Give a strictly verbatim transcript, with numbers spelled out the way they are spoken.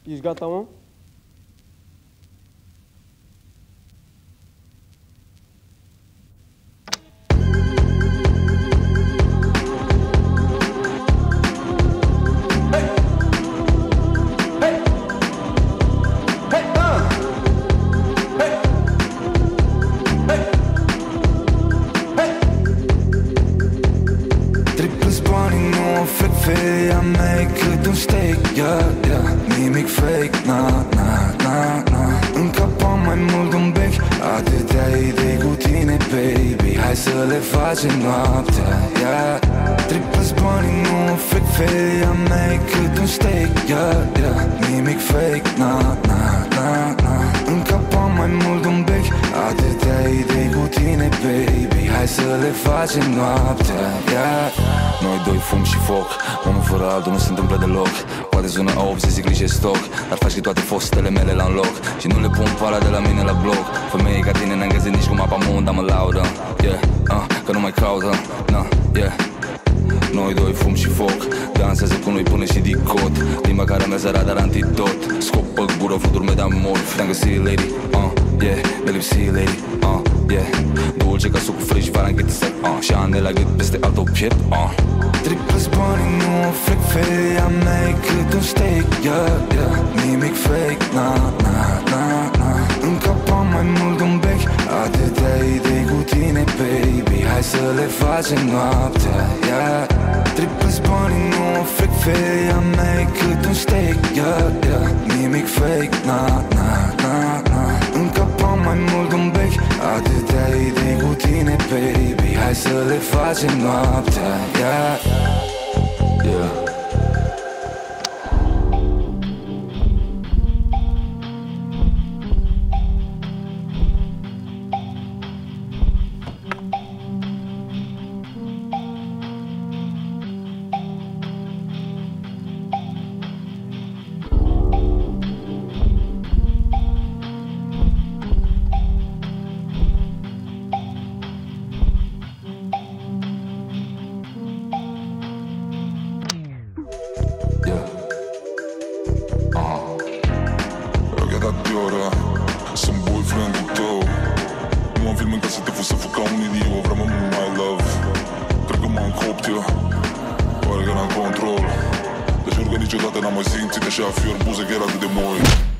Ești gata, mă? Feia mea e cât un steak, yeah, yeah. Nimic fake, na, na, na, na. În cap am mai mult un bec, atâtea idei cu tine, baby. Hai să le facem noaptea, yeah. Tripă-ți banii, nu fake. Feia mea e cât un steak, yeah, yeah. Nimic fake, na, na, na, na. În cap am mai mult un bec, atâtea idei cu tine, baby. Hai să le facem noaptea, yeah. Noi doi fum și foc, unul fără altul nu se întâmplă deloc. Poate sună opți, zic clișe stoc, dar faci că toate fostele mele la-n loc. Și nu le pun pala de la mine la bloc. Femei ca tine n-am găsit nici cu mapa munda mă laudă, yeah, uh, că nu mai caută, nah, yeah. Noi doi fum și foc, dansează cu noi până și dicot. Limba care mea zăra, dar antidot. Scop pe gură, fluturi de amor. Te-am găsit, lady, uh, yeah. Ne lipsi, lady, uh, yeah. Dulce ca sucul friș, vara în ghetisat, uh. Șane la gât peste altă piept, uh. Tripă-ți banii, nu fake. Feia mea e cât un steak, yeah, yeah. Nimic fake, na, na, na, na. În cap am mai mult un bec, atâtea idei cu tine, baby. Hai să le facem noaptea, yeah. Tripă-ți banii, nu fake. Feia mea e cât un steak, yeah, yeah. Nimic fake, na, na, na, na. În cap am mai mult un bec, atâtea idei cu tine, baby. Hai să le facem noaptea, yeah, yeah. Sunt boyfriend-ul tău. Nu am filmat ca să te fus să fac ca un idiot. Vreau mă my love. Cred că m-am copt eu. Pare că n-am control. Deci jur că niciodată n-am mai simțit așa fior buze chiar atât de moi.